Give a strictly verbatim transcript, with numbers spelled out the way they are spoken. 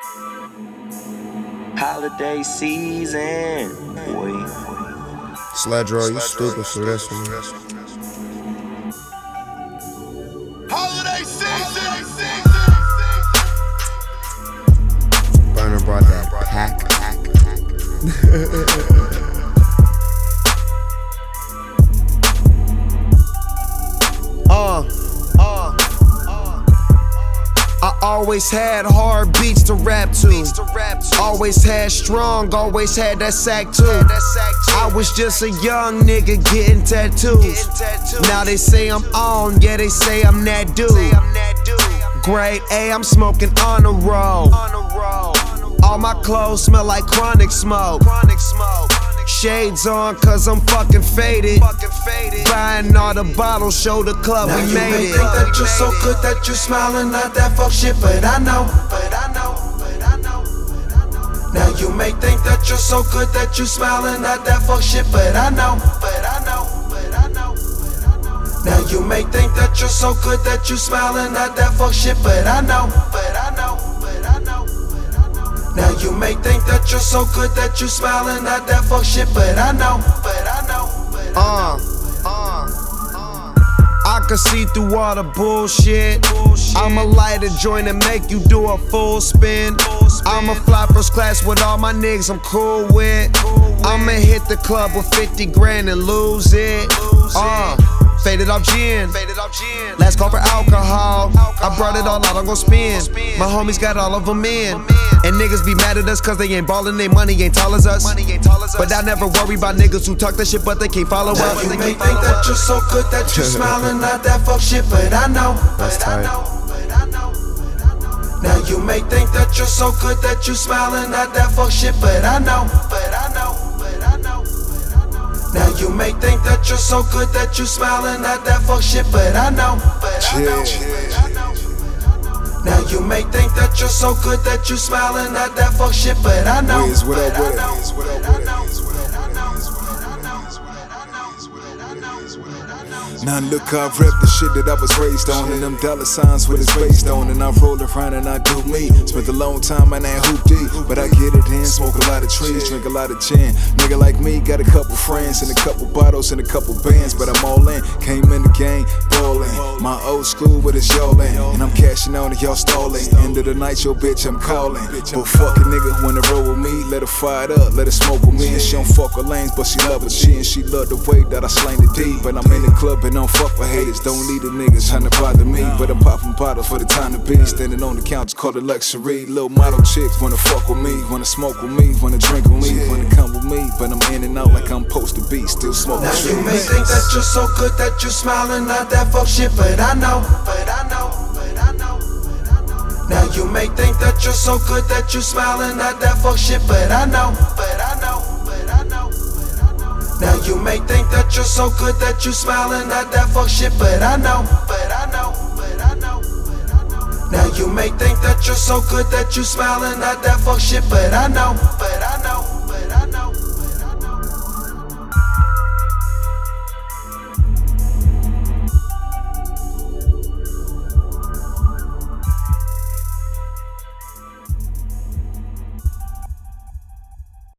Holiday season, boy. Sledro, you stupid for this one. Holiday season, Burner brought that pack. uh, uh, uh. I always had hard beats to rap to. Always had strong, always had that sack too. I was just a young nigga getting tattoos. Now they say I'm on, yeah, they say I'm that dude. Grade A, I'm smoking on the road. All my clothes smell like chronic smoke. Shades on cause I'm fucking faded. Buying all the bottles, show the club now we you made may it. think that you're so good that you smiling, not that fuck shit, but I know. But I know. But I know. Now you may think that you're so good that you smiling, not that fuck shit, but I know. But I know. But I know. Now you may think that you're so good that you smiling, not that fuck shit, but I know. But I know. But I know. Now you may think that you're so good that you smiling, not that fuck shit, but I know. But I know. But I know. Uh, uh, uh. I can see through all the bullshit. I'ma light a joint and make you do a full spin. I'ma fly first class with all my niggas I'm cool with. I'ma hit the club with fifty grand and lose it. Uh, faded off gin. Last call for alcohol. I brought it all out, I'm gon' spin. My homies got all of them in. And niggas be mad at us cause they ain't ballin', they money ain't tall as us. But I never worry about niggas who talk that shit but they can't follow now us. you may think that you're so good that you smiling, not that fuck shit, but I know. That's tight. Now you may think that you're so good that you smiling, not that fuck shit, but I know. But I know. But I know. Now you may think that you're so good that you smiling, not that fuck shit, but I know. But I know. But I know. Now you may think that you're so good that you smiling, not that fuck shit, but I know. Wiz, what up But I with it? know. Wiz, what up But I with it? know. Wiz, what up But I with it? know. Wiz, what up But I with it? know. Wiz, what up But I with it? know. Wiz, what But up I with it? know. Wiz, what But up I with know. it? Now look, I rep the shit that I was raised on, and them dollar signs what it's based on. And I roll around and I do me. Spent a long time in that hoop deep, but I get it in. Smoke a lot of trees, drink a lot of gin. Nigga like me got a couple friends and a couple bottles and a couple bands, but I'm all in. Came in the game, ballin'. My old school, but it's y'all in, and I'm cashing on and y'all stalling. End of the night, yo bitch, I'm calling. But fuck a nigga wanna roll with me, let her fire it up, let her smoke with me. And she don't fuck with lanes, but she love a G, and she love the way that I slang the D. But I'm in the club and don't fuck with haters, don't need the niggas trying to bother me. But I'm popping bottles for the time to be, standing on the couch, call it luxury. Little model chicks wanna fuck with me, wanna smoke with me, wanna drink with me, wanna come with me. But I'm in and out like I'm supposed to be, still smoking Now trees. you may think that you're so good that you smiling, not that fuck shit, but I know. But I know. But I know. Now you may think that you're so good that you smiling, not that fuck shit, but I know. But I know. But I know. Now you may think that you're so good that you smiling, not that fuck shit, but I know. But I know. But I know. Now you may think that you're so good that you smiling, not that fuck shit, but I know. But I know.